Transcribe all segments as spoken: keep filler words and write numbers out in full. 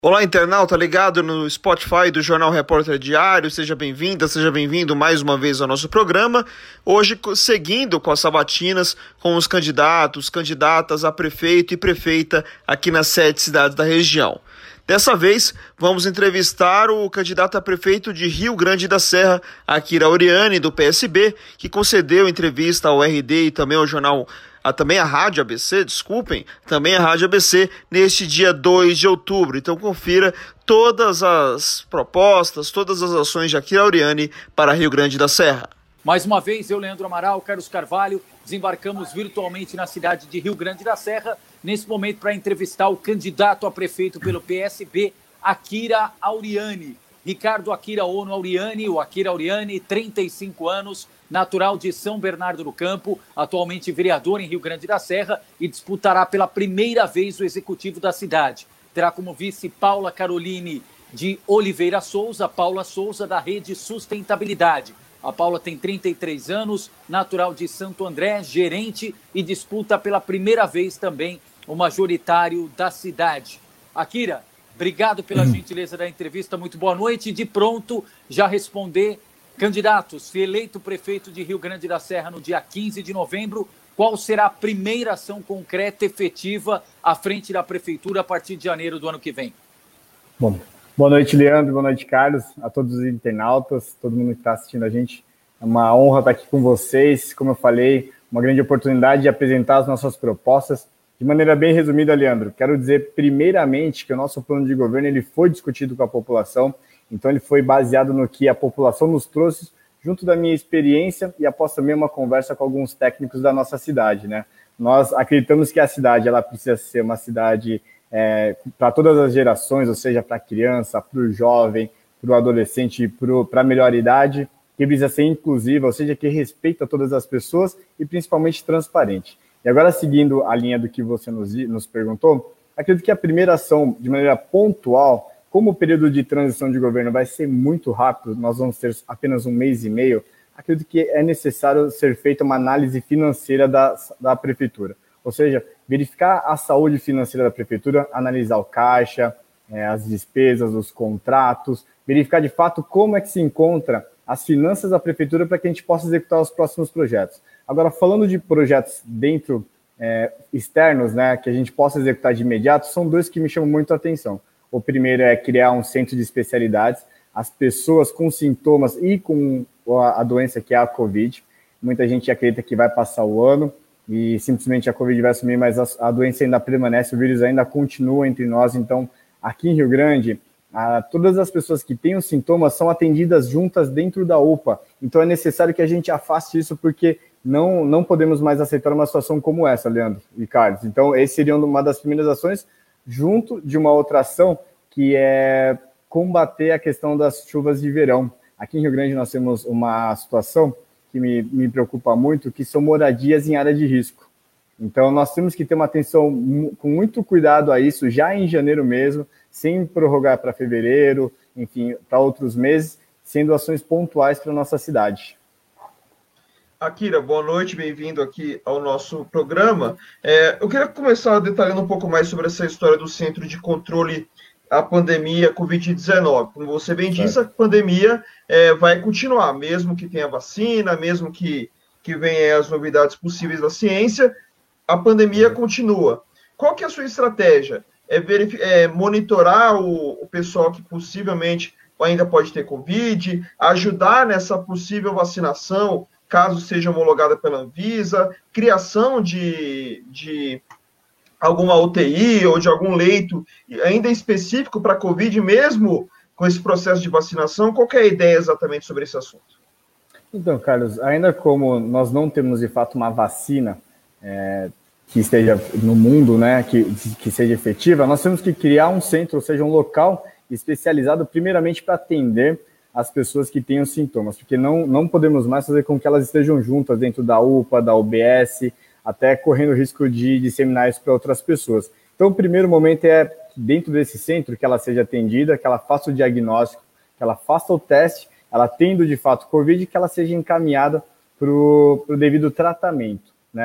Olá, internauta ligado no Spotify do Jornal Repórter Diário, seja bem-vinda, seja bem-vindo mais uma vez ao nosso programa, hoje seguindo com as sabatinas com os candidatos, candidatas a prefeito e prefeita aqui nas sete cidades da região. Dessa vez, vamos entrevistar o candidato a prefeito de Rio Grande da Serra, Akira Auriani, do P S B, que concedeu entrevista ao R D e também ao jornal A, também a Rádio A B C, desculpem, também a Rádio A B C, neste dia dois de outubro. Então confira todas as propostas, todas as ações de Akira Auriani para Rio Grande da Serra. Mais uma vez, eu, Leandro Amaral, Carlos Carvalho, desembarcamos virtualmente na cidade de Rio Grande da Serra, nesse momento para entrevistar o candidato a prefeito pelo P S B, Akira Auriani. Ricardo Akira Ono Auriani, o Akira Auriani, trinta e cinco anos, natural de São Bernardo do Campo, atualmente vereador em Rio Grande da Serra e disputará pela primeira vez o executivo da cidade. Terá como vice Paula Caroline de Oliveira Souza, Paula Souza da Rede Sustentabilidade. A Paula tem trinta e três anos, natural de Santo André, gerente e disputa pela primeira vez também o majoritário da cidade. Akira, obrigado pela gentileza da entrevista, muito boa noite. De pronto, já responder, candidatos, se eleito prefeito de Rio Grande da Serra no dia quinze de novembro, qual será a primeira ação concreta, efetiva, à frente da prefeitura a partir de janeiro do ano que vem? Bom, boa noite, Leandro, boa noite, Carlos, a todos os internautas, todo mundo que está assistindo a gente. É uma honra estar aqui com vocês, como eu falei, uma grande oportunidade de apresentar as nossas propostas. De maneira bem resumida, Leandro, quero dizer primeiramente que o nosso plano de governo ele foi discutido com a população, então ele foi baseado no que a população nos trouxe, junto da minha experiência e após também uma conversa com alguns técnicos da nossa cidade, né? Nós acreditamos que a cidade ela precisa ser uma cidade é, para todas as gerações, ou seja, para a criança, para o jovem, para o adolescente, para a melhor idade, que precisa ser inclusiva, ou seja, que respeita todas as pessoas e principalmente transparente. E agora, seguindo a linha do que você nos, nos perguntou, acredito que a primeira ação, de maneira pontual, como o período de transição de governo vai ser muito rápido, nós vamos ter apenas um mês e meio, acredito que é necessário ser feita uma análise financeira da, da prefeitura. Ou seja, verificar a saúde financeira da prefeitura, analisar o caixa, é, as despesas, os contratos, verificar de fato como é que se encontra as finanças da prefeitura para que a gente possa executar os próximos projetos. Agora, falando de projetos dentro, é, externos, né, que a gente possa executar de imediato, são dois que me chamam muito a atenção. O primeiro é criar um centro de especialidades. As pessoas com sintomas e com a doença que é a Covid, muita gente acredita que vai passar o ano e simplesmente a Covid vai sumir, mas a, a doença ainda permanece, o vírus ainda continua entre nós. Então, aqui em Rio Grande, a, todas as pessoas que têm os sintomas são atendidas juntas dentro da U P A. Então, é necessário que a gente afaste isso, porque não, não podemos mais aceitar uma situação como essa, Leandro e Carlos. Então, esse seria uma das primeiras ações, junto de uma outra ação, que é combater a questão das chuvas de verão. Aqui em Rio Grande nós temos uma situação que me, me preocupa muito, que são moradias em área de risco. Então, nós temos que ter uma atenção com muito cuidado a isso, já em janeiro mesmo, sem prorrogar para fevereiro, enfim, para outros meses, sendo ações pontuais para a nossa cidade. Akira, boa noite, bem-vindo aqui ao nosso programa. É, eu queria começar detalhando um pouco mais sobre essa história do Centro de Controle à Pandemia covid dezenove. Como você bem disse, a pandemia é, vai continuar, mesmo que tenha vacina, mesmo que, que venham as novidades possíveis da ciência, a pandemia continua. Qual que é a sua estratégia? É, verif- é monitorar o, o pessoal que possivelmente ainda pode ter Covid, ajudar nessa possível vacinação, caso seja homologada pela Anvisa, criação de, de alguma U T I ou de algum leito ainda específico para a Covid, mesmo com esse processo de vacinação? Qual que é a ideia exatamente sobre esse assunto? Então, Carlos, ainda como nós não temos de fato uma vacina é, que esteja no mundo, né, que, que seja efetiva, nós temos que criar um centro, ou seja, um local especializado primeiramente para atender as pessoas que têm os sintomas, porque não, não podemos mais fazer com que elas estejam juntas dentro da U P A, da U B S, até correndo o risco de disseminar isso para outras pessoas. Então, o primeiro momento é, dentro desse centro, que ela seja atendida, que ela faça o diagnóstico, que ela faça o teste, ela tendo de fato Covid, que ela seja encaminhada para o devido tratamento, né?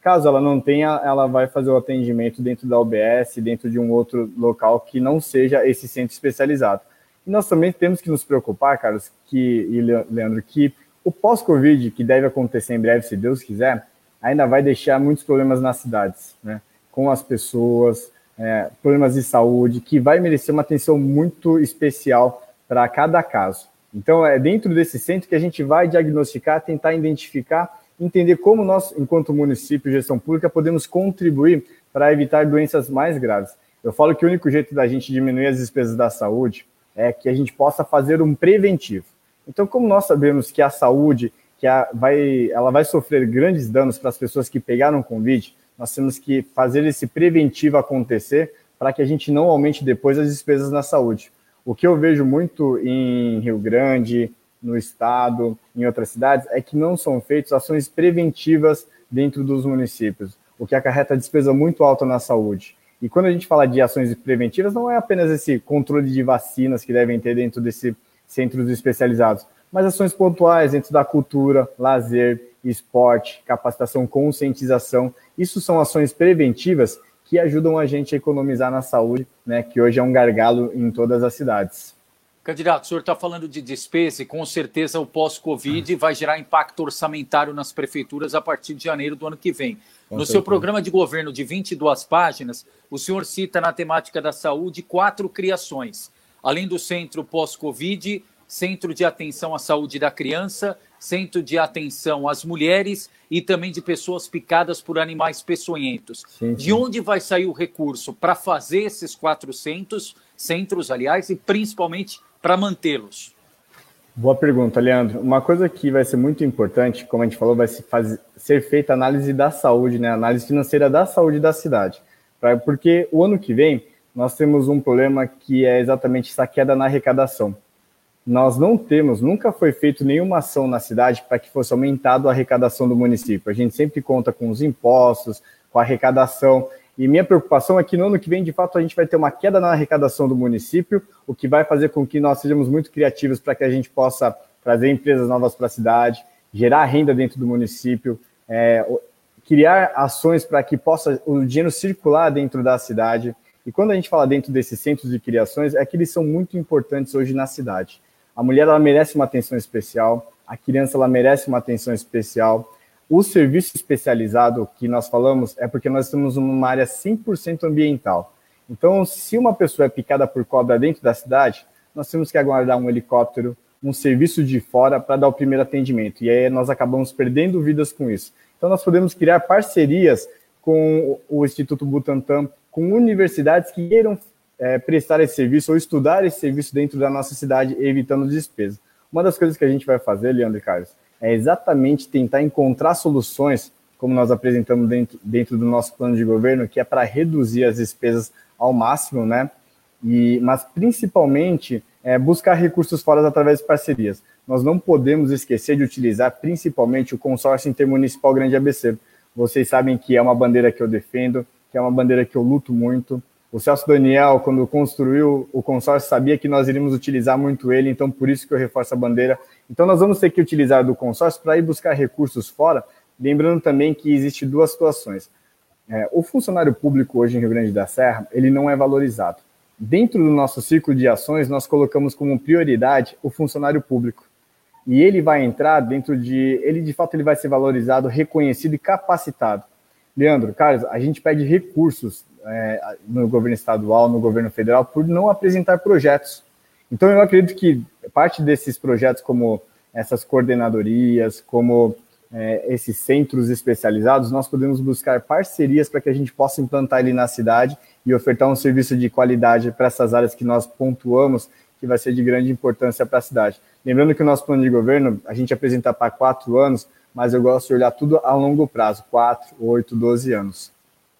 Caso ela não tenha, ela vai fazer o atendimento dentro da U B S, dentro de um outro local que não seja esse centro especializado. E nós também temos que nos preocupar, Carlos, que, e Leandro, que o pós-Covid, que deve acontecer em breve, se Deus quiser, ainda vai deixar muitos problemas nas cidades, né? Com as pessoas, é, problemas de saúde, que vai merecer uma atenção muito especial para cada caso. Então, é dentro desse centro que a gente vai diagnosticar, tentar identificar, entender como nós, enquanto município e gestão pública, podemos contribuir para evitar doenças mais graves. Eu falo que o único jeito da gente diminuir as despesas da saúde é que a gente possa fazer um preventivo. Então, como nós sabemos que a saúde que a, vai, ela vai sofrer grandes danos para as pessoas que pegaram Covid, nós temos que fazer esse preventivo acontecer para que a gente não aumente depois as despesas na saúde. O que eu vejo muito em Rio Grande, no estado, em outras cidades, é que não são feitas ações preventivas dentro dos municípios, o que acarreta despesa muito alta na saúde. E quando a gente fala de ações preventivas, não é apenas esse controle de vacinas que devem ter dentro desses centros especializados, mas ações pontuais dentro da cultura, lazer, esporte, capacitação, conscientização. Isso são ações preventivas que ajudam a gente a economizar na saúde, né, que hoje é um gargalo em todas as cidades. Candidato, o senhor está falando de despesa e com certeza o pós-Covid vai gerar impacto orçamentário nas prefeituras a partir de janeiro do ano que vem. Com no certeza. Seu programa de governo de vinte e duas páginas, o senhor cita na temática da saúde quatro criações. Além do centro pós-Covid, centro de atenção à saúde da criança, centro de atenção às mulheres e também de pessoas picadas por animais peçonhentos. Sim, sim. De onde vai sair o recurso para fazer esses quatro centros, centros, aliás, e principalmente para mantê-los? Boa pergunta, Leandro. Uma coisa que vai ser muito importante, como a gente falou, vai se fazer, ser feita análise da saúde, né? Análise financeira da saúde da cidade. Pra, porque o ano que vem nós temos um problema que é exatamente essa queda na arrecadação. Nós não temos, nunca foi feito nenhuma ação na cidade para que fosse aumentada a arrecadação do município. A gente sempre conta com os impostos, com a arrecadação. E minha preocupação é que no ano que vem, de fato, a gente vai ter uma queda na arrecadação do município, o que vai fazer com que nós sejamos muito criativos para que a gente possa trazer empresas novas para a cidade, gerar renda dentro do município, é, criar ações para que possa o dinheiro circular dentro da cidade. E quando a gente fala dentro desses centros de criações, é que eles são muito importantes hoje na cidade. A mulher, ela merece uma atenção especial, a criança, ela merece uma atenção especial. O serviço especializado que nós falamos é porque nós estamos numa área cem por cento ambiental. Então, se uma pessoa é picada por cobra dentro da cidade, nós temos que aguardar um helicóptero, um serviço de fora para dar o primeiro atendimento. E aí nós acabamos perdendo vidas com isso. Então, nós podemos criar parcerias com o Instituto Butantan, com universidades que queiram É, prestar esse serviço ou estudar esse serviço dentro da nossa cidade, evitando despesa. Uma das coisas que a gente vai fazer, Leandro e Carlos, é exatamente tentar encontrar soluções, como nós apresentamos dentro, dentro do nosso plano de governo, que é para reduzir as despesas ao máximo, né? E, mas principalmente é, buscar recursos fora através de parcerias. Nós não podemos esquecer de utilizar principalmente o consórcio intermunicipal Grande A B C. Vocês sabem que é uma bandeira que eu defendo, que é uma bandeira que eu luto muito. O Celso Daniel, quando construiu o consórcio, sabia que nós iríamos utilizar muito ele, então por isso que eu reforço a bandeira. Então nós vamos ter que utilizar do consórcio para ir buscar recursos fora, lembrando também que existe duas situações. É, o funcionário público hoje em Rio Grande da Serra, ele não é valorizado. Dentro do nosso ciclo de ações, nós colocamos como prioridade o funcionário público. E ele vai entrar dentro de... Ele, de fato, ele vai ser valorizado, reconhecido e capacitado. Leandro, Carlos, a gente pede recursos é, no governo estadual, no governo federal, por não apresentar projetos. Então, eu acredito que parte desses projetos, como essas coordenadorias, como é, esses centros especializados, nós podemos buscar parcerias para que a gente possa implantar ali na cidade e ofertar um serviço de qualidade para essas áreas que nós pontuamos, que vai ser de grande importância para a cidade. Lembrando que o nosso plano de governo, a gente apresenta para quatro anos, mas eu gosto de olhar tudo a longo prazo, quatro, oito, doze anos.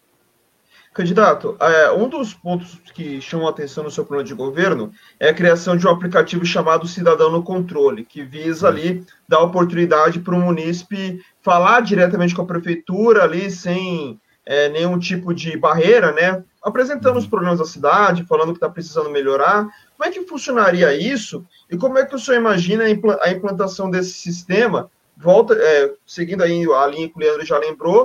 Candidato, é, um dos pontos que chamam a atenção no seu plano de governo é a criação de um aplicativo chamado Cidadão no Controle, que visa ali dar oportunidade para o munícipe falar diretamente com a prefeitura ali, sem é, nenhum tipo de barreira, né? Apresentando os problemas da cidade, falando que está precisando melhorar. Como é que funcionaria isso? E como é que o senhor imagina a implantação desse sistema? Volta, é, seguindo aí a linha que o Leandro já lembrou,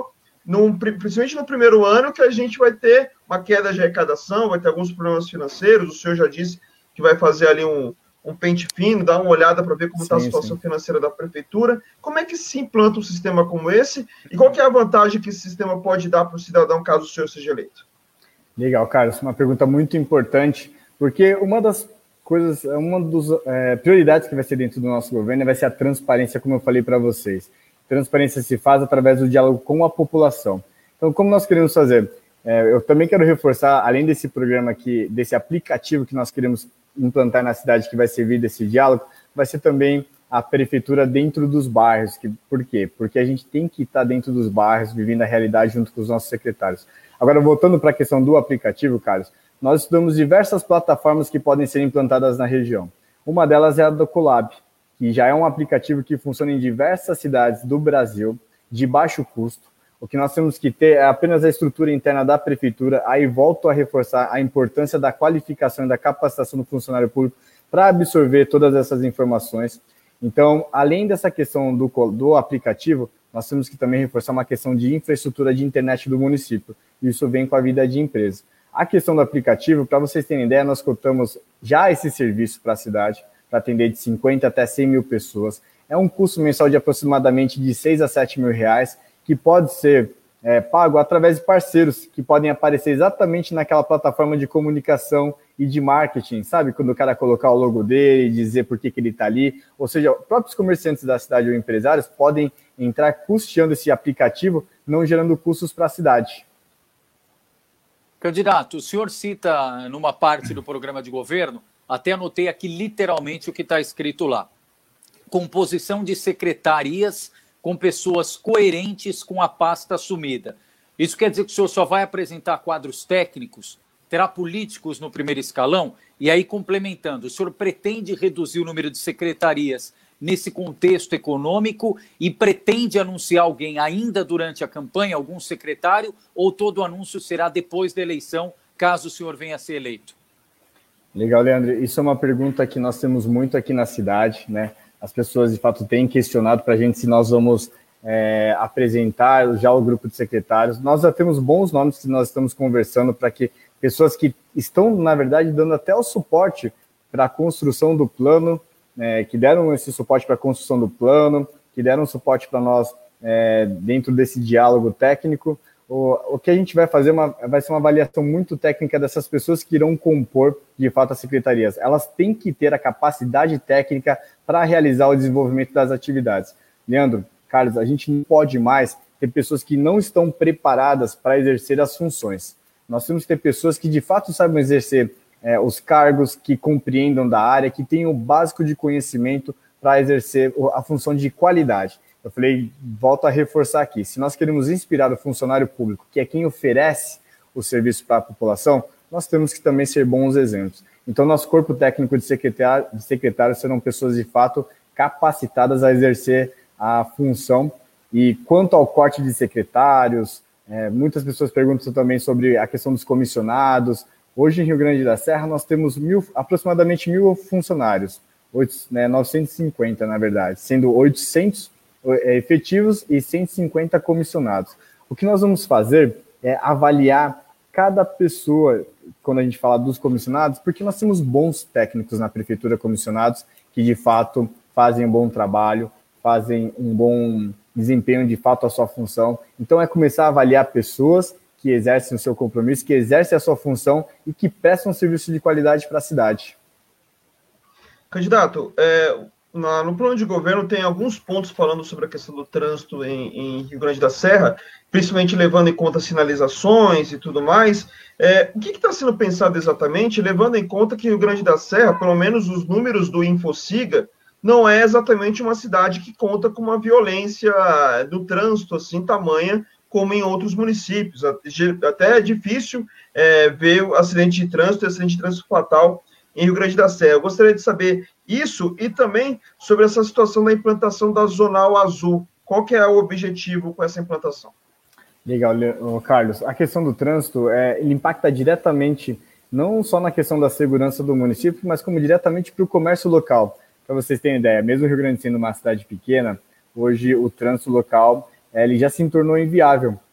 num, principalmente no primeiro ano, que a gente vai ter uma queda de arrecadação, vai ter alguns problemas financeiros, o senhor já disse que vai fazer ali um, um pente fino, dar uma olhada para ver como está a situação sim. financeira da prefeitura. Como é que se implanta um sistema como esse e qual que é a vantagem que esse sistema pode dar para o cidadão caso o senhor seja eleito? Legal, Carlos, uma pergunta muito importante, porque uma das coisas, uma das é, prioridades que vai ser dentro do nosso governo vai ser a transparência, como eu falei para vocês. Transparência se faz através do diálogo com a população. Então, como nós queremos fazer? É, eu também quero reforçar, além desse programa aqui, desse aplicativo que nós queremos implantar na cidade, que vai servir desse diálogo, vai ser também a prefeitura dentro dos bairros. Que, por quê? Porque a gente tem que estar dentro dos bairros, vivendo a realidade junto com os nossos secretários. Agora, voltando para a questão do aplicativo, Carlos, nós estudamos diversas plataformas que podem ser implantadas na região. Uma delas é a do Colab, que já é um aplicativo que funciona em diversas cidades do Brasil, de baixo custo. O que nós temos que ter é apenas a estrutura interna da prefeitura, aí volto a reforçar a importância da qualificação e da capacitação do funcionário público para absorver todas essas informações. Então, além dessa questão do, do aplicativo, nós temos que também reforçar uma questão de infraestrutura de internet do município. Isso vem com a vida de empresa. A questão do aplicativo, para vocês terem ideia, nós cotamos já esse serviço para a cidade, para atender de cinquenta até cem mil pessoas. É um custo mensal de aproximadamente de seis a sete mil reais, que pode ser é, pago através de parceiros que podem aparecer exatamente naquela plataforma de comunicação e de marketing, sabe? Quando o cara colocar o logo dele e dizer por que, que ele está ali. Ou seja, próprios comerciantes da cidade ou empresários podem entrar custeando esse aplicativo, não gerando custos para a cidade. Candidato, o senhor cita numa parte do programa de governo, até anotei aqui literalmente o que está escrito lá. Composição de secretarias com pessoas coerentes com a pasta assumida. Isso quer dizer que o senhor só vai apresentar quadros técnicos, terá políticos no primeiro escalão? E aí, complementando, o senhor pretende reduzir o número de secretarias nesse contexto econômico e pretende anunciar alguém ainda durante a campanha, algum secretário, ou todo o anúncio será depois da eleição, caso o senhor venha a ser eleito? Legal, Leandro. Isso é uma pergunta que nós temos muito aqui na cidade, né? As pessoas, de fato, têm questionado para a gente se nós vamos é, apresentar já o grupo de secretários. Nós já temos bons nomes que nós estamos conversando para que pessoas que estão, na verdade, dando até o suporte para a construção do plano, é, que deram esse suporte para a construção do plano, que deram suporte para nós é, dentro desse diálogo técnico. O, o que a gente vai fazer uma, vai ser uma avaliação muito técnica dessas pessoas que irão compor, de fato, as secretarias. Elas têm que ter a capacidade técnica para realizar o desenvolvimento das atividades. Leandro, Carlos, a gente não pode mais ter pessoas que não estão preparadas para exercer as funções. Nós temos que ter pessoas que, de fato, saibam exercer é, os cargos, que compreendam da área, que tenham o básico de conhecimento para exercer a função de qualidade. Eu falei, volto a reforçar aqui, se nós queremos inspirar o funcionário público, que é quem oferece o serviço para a população, nós temos que também ser bons exemplos. Então, nosso corpo técnico de secretário, de secretários serão pessoas, de fato, capacitadas a exercer a função. E quanto ao corte de secretários, é, muitas pessoas perguntam também sobre a questão dos comissionados. Hoje, em Rio Grande da Serra, nós temos mil, aproximadamente mil funcionários, oito, né, novecentos e cinquenta, na verdade, sendo oitocentos efetivos e cento e cinquenta comissionados. O que nós vamos fazer é avaliar cada pessoa, quando a gente fala dos comissionados, porque nós temos bons técnicos na prefeitura comissionados que, de fato, fazem um bom trabalho, fazem um bom desempenho, de fato, a sua função. Então, é começar a avaliar pessoas que exercem o seu compromisso, que exercem a sua função e que prestam um serviço de qualidade para a cidade. Candidato, é... Na, no plano de governo tem alguns pontos falando sobre a questão do trânsito em, em Rio Grande da Serra, principalmente levando em conta sinalizações e tudo mais. É, o que está sendo pensado exatamente, levando em conta que Rio Grande da Serra, pelo menos os números do Infosiga, não é exatamente uma cidade que conta com uma violência do trânsito assim tamanha como em outros municípios. Até é difícil é, ver o acidente de trânsito, acidente de trânsito fatal em Rio Grande da Serra. Eu gostaria de saber isso e também sobre essa situação da implantação da Zonal Azul. Qual que é o objetivo com essa implantação? Legal, Carlos. A questão do trânsito, é, ele impacta diretamente, não só na questão da segurança do município, mas como diretamente para o comércio local. Para vocês terem ideia, mesmo o Rio Grande sendo uma cidade pequena, hoje o trânsito local é, ele já se tornou inviável.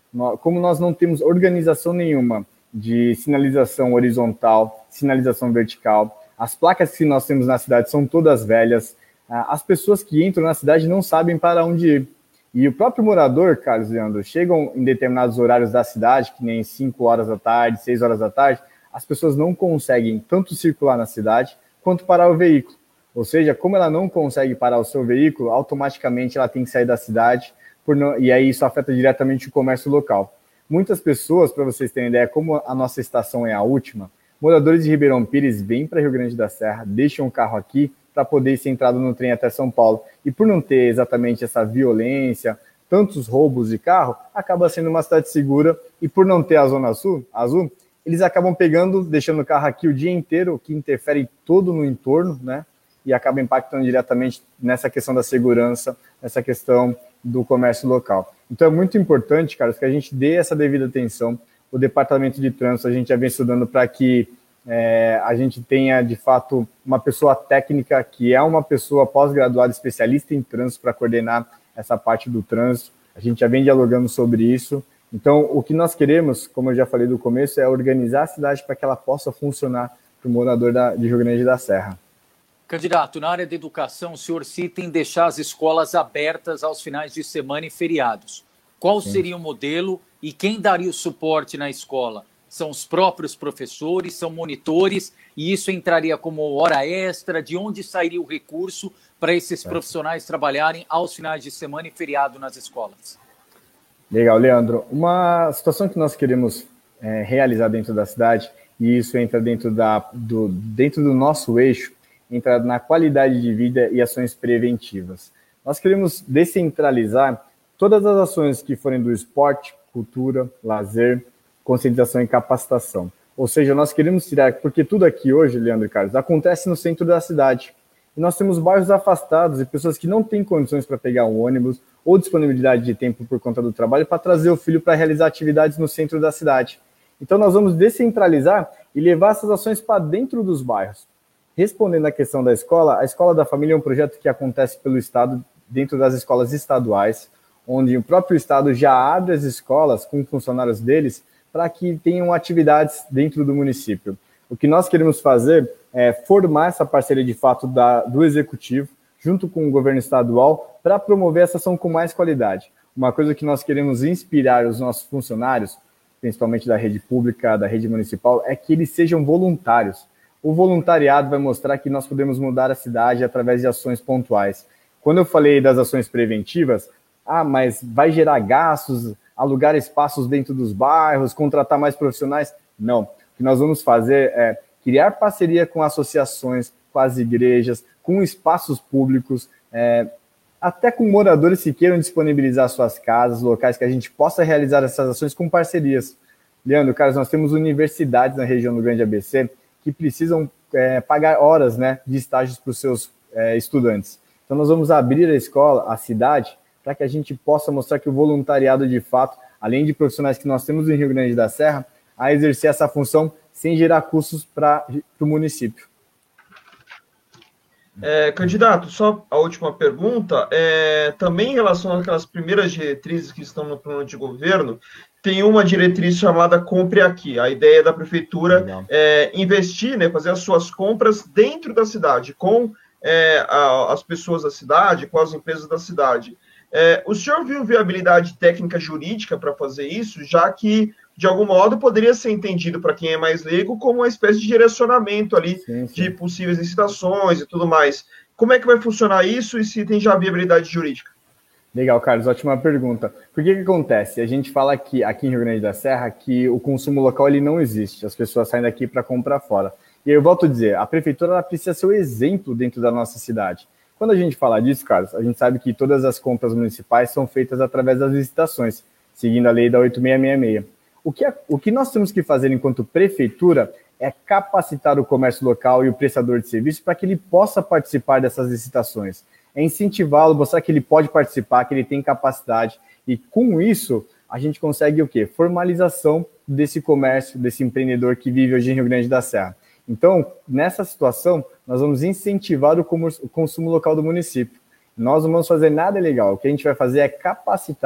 como nós não temos organização nenhuma de sinalização horizontal, sinalização vertical, as placas que nós temos na cidade são todas velhas, as pessoas que entram na cidade não sabem para onde ir. E o próprio morador, Carlos Leandro, chegam em determinados horários da cidade, que nem cinco horas da tarde, seis horas da tarde, as pessoas não conseguem tanto circular na cidade quanto parar o veículo. Ou seja, como ela não consegue parar o seu veículo, automaticamente ela tem que sair da cidade, por não, e aí isso afeta diretamente o comércio local. Muitas pessoas, para vocês terem ideia, como a nossa estação é a última, moradores de Ribeirão Pires vêm para Rio Grande da Serra, deixam o carro aqui para poder ser entrado no trem até São Paulo. E por não ter exatamente essa violência, tantos roubos de carro, acaba sendo uma cidade segura. E por não ter a Zona Sul, azul, eles acabam pegando, deixando o carro aqui o dia inteiro, o que interfere todo no entorno, né? E acaba impactando diretamente nessa questão da segurança, nessa questão do comércio local. Então é muito importante, Carlos, que a gente dê essa devida atenção. O Departamento de Trânsito, a gente já vem estudando para que é, a gente tenha, de fato, uma pessoa técnica, que é uma pessoa pós-graduada especialista em trânsito para coordenar essa parte do trânsito. A gente já vem dialogando sobre isso. Então, o que nós queremos, como eu já falei do começo, é organizar a cidade para que ela possa funcionar para o morador da, de Rio Grande da Serra. Candidato, na área da educação, o senhor cita em deixar as escolas abertas aos finais de semana e feriados. Qual Sim. seria o modelo e quem daria o suporte na escola? São os próprios professores, são monitores, e isso entraria como hora extra? De onde sairia o recurso para esses profissionais trabalharem aos finais de semana e feriado nas escolas? Legal, Leandro. Uma situação que nós queremos é, realizar dentro da cidade, e isso entra dentro, da, do, dentro do nosso eixo, entra na qualidade de vida e ações preventivas. Nós queremos descentralizar todas as ações que forem do esporte, cultura, lazer, conscientização e capacitação. Ou seja, nós queremos tirar, porque tudo aqui hoje, Leandro e Carlos, acontece no centro da cidade. E nós temos bairros afastados e pessoas que não têm condições para pegar um ônibus ou disponibilidade de tempo por conta do trabalho para trazer o filho para realizar atividades no centro da cidade. Então nós vamos descentralizar e levar essas ações para dentro dos bairros. Respondendo à questão da escola, a Escola da Família é um projeto que acontece pelo Estado, dentro das escolas estaduais, onde o próprio Estado já abre as escolas com funcionários deles para que tenham atividades dentro do município. O que nós queremos fazer é formar essa parceria de fato da, do Executivo, junto com o governo estadual, para promover essa ação com mais qualidade. Uma coisa que nós queremos inspirar os nossos funcionários, principalmente da rede pública, da rede municipal, é que eles sejam voluntários. O voluntariado vai mostrar que nós podemos mudar a cidade através de ações pontuais. Quando eu falei das ações preventivas, ah, mas vai gerar gastos, alugar espaços dentro dos bairros, contratar mais profissionais? Não. O que nós vamos fazer é criar parceria com associações, com as igrejas, com espaços públicos, é, até com moradores que queiram disponibilizar suas casas, locais que a gente possa realizar essas ações com parcerias. Leandro, Carlos, nós temos universidades na região do Grande A B C que precisam é, pagar horas, né, de estágios para os seus é, estudantes. Então nós vamos abrir a escola, a cidade, para que a gente possa mostrar que o voluntariado, de fato, além de profissionais que nós temos em Rio Grande da Serra, a exercer essa função sem gerar custos para o município. É, candidato, só a última pergunta, é, também em relação àquelas primeiras diretrizes que estão no plano de governo, tem uma diretriz chamada Compre Aqui. A ideia da prefeitura Legal. é investir, né, fazer as suas compras dentro da cidade, com é, a, as pessoas da cidade, com as empresas da cidade. É, o senhor viu viabilidade técnica jurídica para fazer isso, já que, de algum modo, poderia ser entendido, para quem é mais leigo, como uma espécie de direcionamento ali sim, sim. de possíveis licitações e tudo mais. Como é que vai funcionar isso e se tem já viabilidade jurídica? Legal, Carlos, ótima pergunta. Por que que acontece? A gente fala que aqui em Rio Grande da Serra que o consumo local ele não existe, as pessoas saem daqui para comprar fora. E aí eu volto a dizer, a prefeitura ela precisa ser o exemplo dentro da nossa cidade. Quando a gente fala disso, Carlos, a gente sabe que todas as compras municipais são feitas através das licitações, seguindo a lei da oito seis seis seis. O que, é, o que nós temos que fazer enquanto prefeitura é capacitar o comércio local e o prestador de serviço para que ele possa participar dessas licitações. É incentivá-lo, mostrar que ele pode participar, que ele tem capacidade. E com isso, a gente consegue o quê? Formalização desse comércio, desse empreendedor que vive hoje em Rio Grande da Serra. Então, nessa situação, nós vamos incentivar o consumo local do município. Nós não vamos fazer nada ilegal. O que a gente vai fazer é capacitar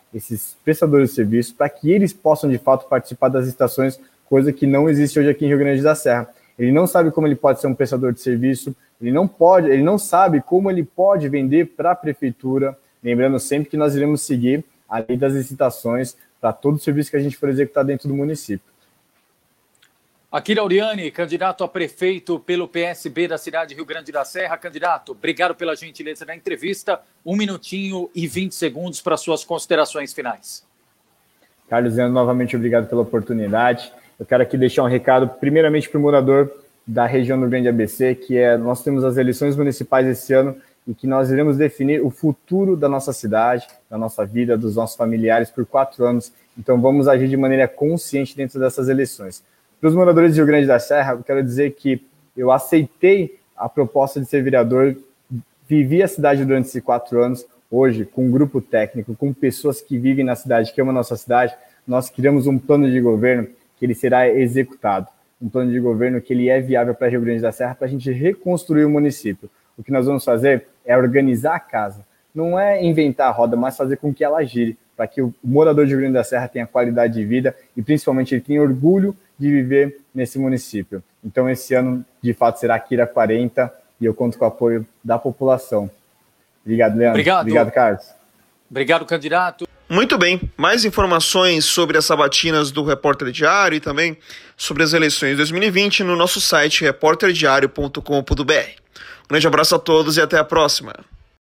esses prestadores de serviço para que eles possam, de fato, participar das licitações, coisa que não existe hoje aqui em Rio Grande da Serra. Ele não sabe como ele pode ser um prestador de serviço, ele não pode, ele não sabe como ele pode vender para a prefeitura, lembrando sempre que nós iremos seguir a lei das licitações para todo o serviço que a gente for executar dentro do município. Akira Auriani, candidato a prefeito pelo P S B da cidade de Rio Grande da Serra. Candidato, obrigado pela gentileza da entrevista. Um minutinho e vinte segundos para suas considerações finais. Carlos Leandro, novamente obrigado pela oportunidade. Eu quero aqui deixar um recado, primeiramente para o morador da região do Grande A B C, que é, nós temos as eleições municipais esse ano e que nós iremos definir o futuro da nossa cidade, da nossa vida, dos nossos familiares por quatro anos. Então vamos agir de maneira consciente dentro dessas eleições. Para os moradores de Rio Grande da Serra, eu quero dizer que eu aceitei a proposta de ser vereador, vivi a cidade durante esses quatro anos, hoje, com um grupo técnico, com pessoas que vivem na cidade, que amam a nossa cidade, nós criamos um plano de governo que ele será executado, um plano de governo que ele é viável para Rio Grande da Serra, para a gente reconstruir o município. O que nós vamos fazer é organizar a casa, não é inventar a roda, mas fazer com que ela gire, para que o morador de Rio Grande da Serra tenha qualidade de vida e, principalmente, ele tenha orgulho de viver nesse município. Então, esse ano, de fato, será Akira quarenta e eu conto com o apoio da população. Obrigado, Leandro. Obrigado, Obrigado, Carlos. Obrigado, candidato. Muito bem. Mais informações sobre as sabatinas do Repórter Diário e também sobre as eleições de dois mil e vinte no nosso site repórter diário ponto com ponto b r. Um grande abraço a todos e até a próxima.